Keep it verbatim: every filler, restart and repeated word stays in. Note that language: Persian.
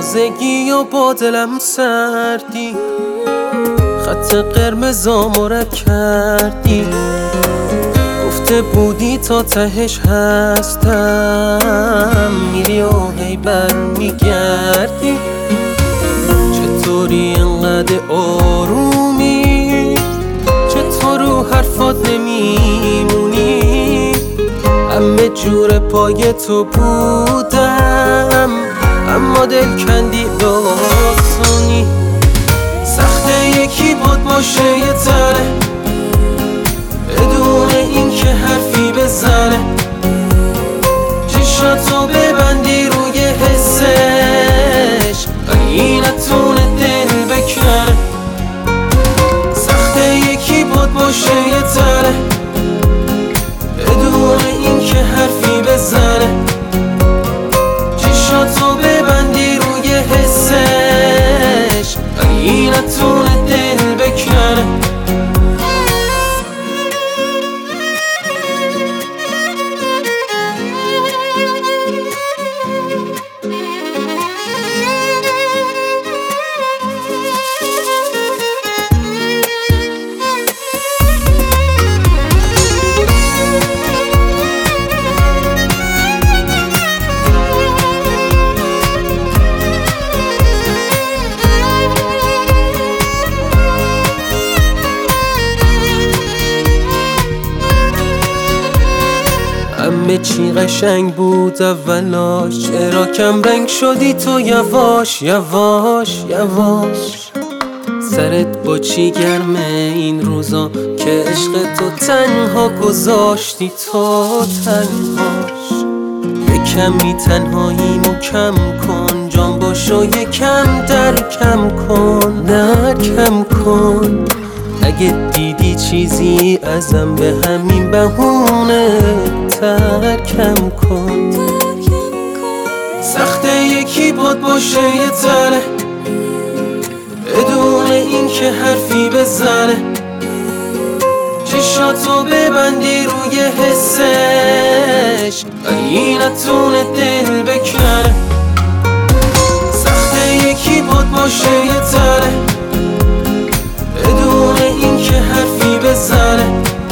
تازگی و با دلم سردی، خط قرمزامو رد کردی. گفته بودی تا تهش هستم، میری و هی بر میگردی. چطوری انقدر آرومی، چطور رو حرفات نمیمونی؟ همه جور پای تو بودم، اما دل کندی داستانی. سخته یکی باد باشه یه تنه، بدون این که حرفی بزنه. چشاتو ببندی روی حسش، ولی نتونه دل بکنه. سخته یکی باد باشه یه تنه، بدون این که حرفی بزنه. چشاتو ببندی روی حسش، ولی نتونه دل بکنه. همه چی قشنگ بود اولاش، چرا کم رنگ شدی تو یواش یواش یواش؟ سرت با چی گرمه این روزا که عشق تو تنها گذاشتی تو تنهاش؟ یکمی تنهاییمو کم کن، جان باشو یکم درکم کن درکم کن. اگه دیدی چیزی ازم به همین بهونه ترکم کن. سخته یکی باد باشه یه تنه، بدون این که حرفی بزنه. چشاتو ببندی روی حسش، ولی نتونه دل بکنه. سخته یکی باد باشه یه تنه، بدون این که حرفی بزنه.